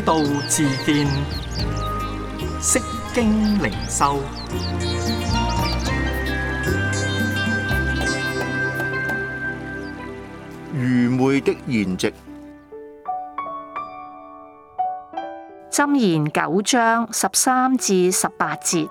道自見，釋經靈修。 愚昧的筵席。 箴言9章13至18節。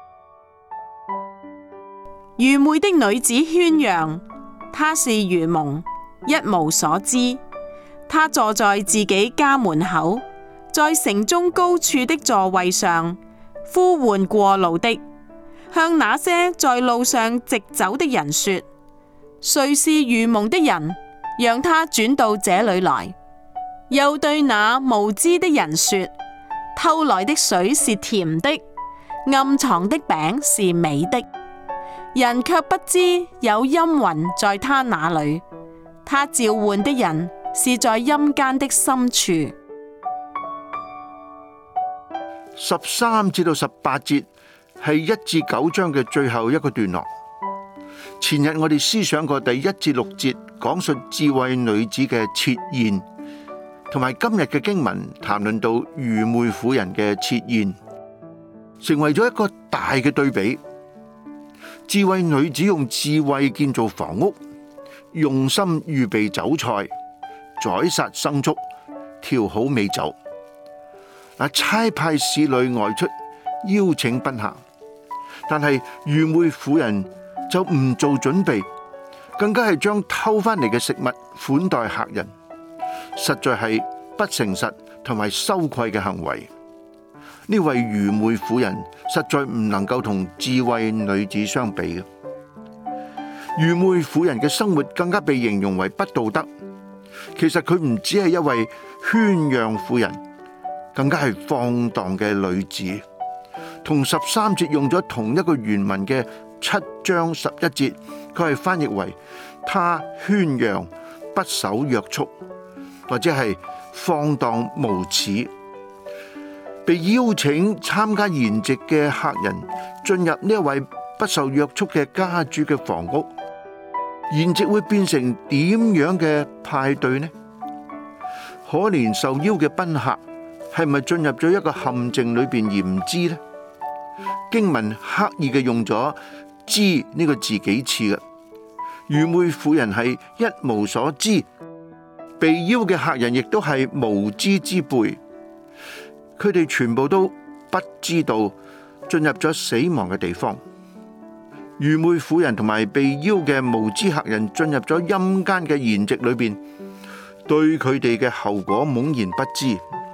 愚昧的女子喧嚷，她是愚蒙，一無所知。她坐在自己家門口，在城中高處的座位上，呼喚過路的，向那些在路上直走的人說：誰是愚蒙的人，讓他轉到這裏來。又對那無知的人說：偷來的水是甜的，暗藏的餅是美的。人卻不知有陰魂在他那裏，他召喚的人是在陰間的深處。 13至到18節係1至9章嘅最後一個段落。前日我哋思想過第1至6節講述智慧女子嘅設宴，同埋今日嘅經文談論到愚昧婦人嘅設宴，成為咗一個大嘅對比。智慧女子用智慧建造房屋，用心預備酒菜，宰殺牲畜，調好美酒。差派使女外出邀請賓客，但係愚昧婦人就唔做準備，更加係將偷翻嚟嘅食物款待客人，實在係不誠實同埋羞愧嘅行為。呢位愚昧婦人實在唔能夠同智慧女子相比嘅。愚昧婦人嘅生活更加被形容為不道德。其實佢唔只係一位喧嚷婦人，更加係放蕩嘅女子。同13節用咗同一個原文嘅7章11節，佢係翻譯為她喧嚷不守約束，或者係放蕩無恥。被邀請參加筵席嘅客人進入呢一位不受約束嘅家主嘅房屋，筵席會變成點樣嘅派對呢？可憐受邀嘅賓客係咪進入咗一個陷阱裏邊而唔知呢？經文刻意嘅用咗知呢個字幾次嘅。愚昧婦人係一無所知，被邀嘅客人亦都係無知之輩。佢哋全部都不知道進入咗死亡嘅地方。愚昧婦人同埋被邀嘅無知客人進入咗陰間嘅筵席裏邊，對佢哋嘅後果懵然不知。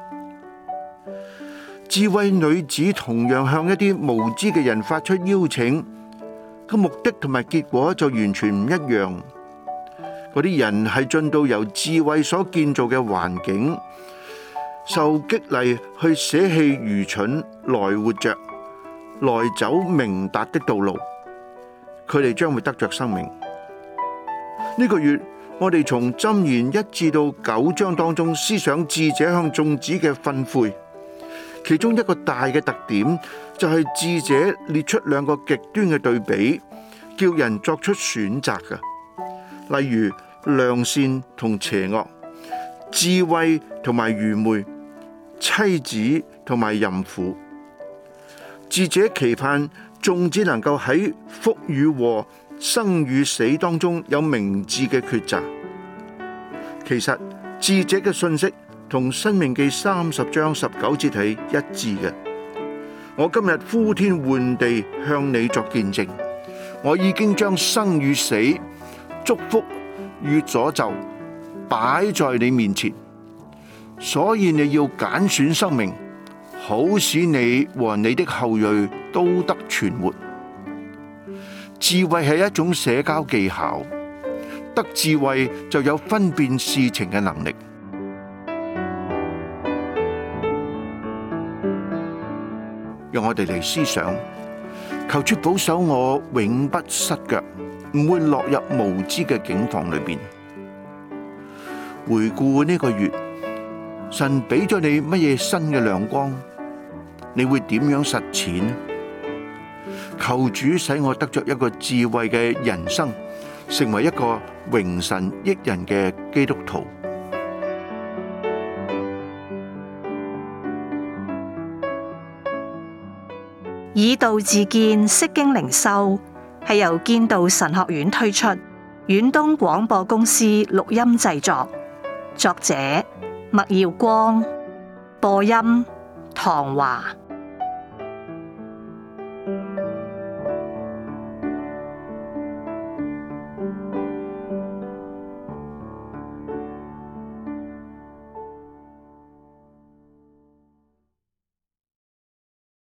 智慧女子同樣向一啲無知嘅人發出邀請，個目的同埋結果就完全唔一樣。嗰啲人係進到由智慧所建造嘅環境，受激勵去捨棄愚蠢來活着，來走明達的道路，佢哋將會得着生命。呢個月我哋從箴言1至到9章當中思想智者向眾子嘅訓誨，其中一個大嘅特點就係智者列出兩個極端嘅對比，叫人作出選擇嘅，例如良善同邪惡，智慧同埋愚昧，妻子同埋淫婦。智者期盼眾子能夠喺福與禍、生與死當中有明智嘅抉擇。其實智者嘅信息同申命記30章19節係一致嘅。我今日呼天喚地向你作見證，我已經將生與死、祝福與詛咒擺在你面前，所以你要揀選生命，好使你和你的後裔都得存活。智慧係一種社交技巧，得智慧就有分辨事情嘅能力。讓我哋嚟思想，求主保守我永不失腳，唔會落入無知嘅境況裏邊。回顧呢個月，神俾咗你乜嘢新嘅亮光？你會點樣實踐呢？求主使我得着一個智慧嘅人生，成為一個榮神益人嘅基督徒。 以道自建，釋經靈修係由建道神學院推出，遠東廣播公司錄音製作，作者麥耀光，播音唐華。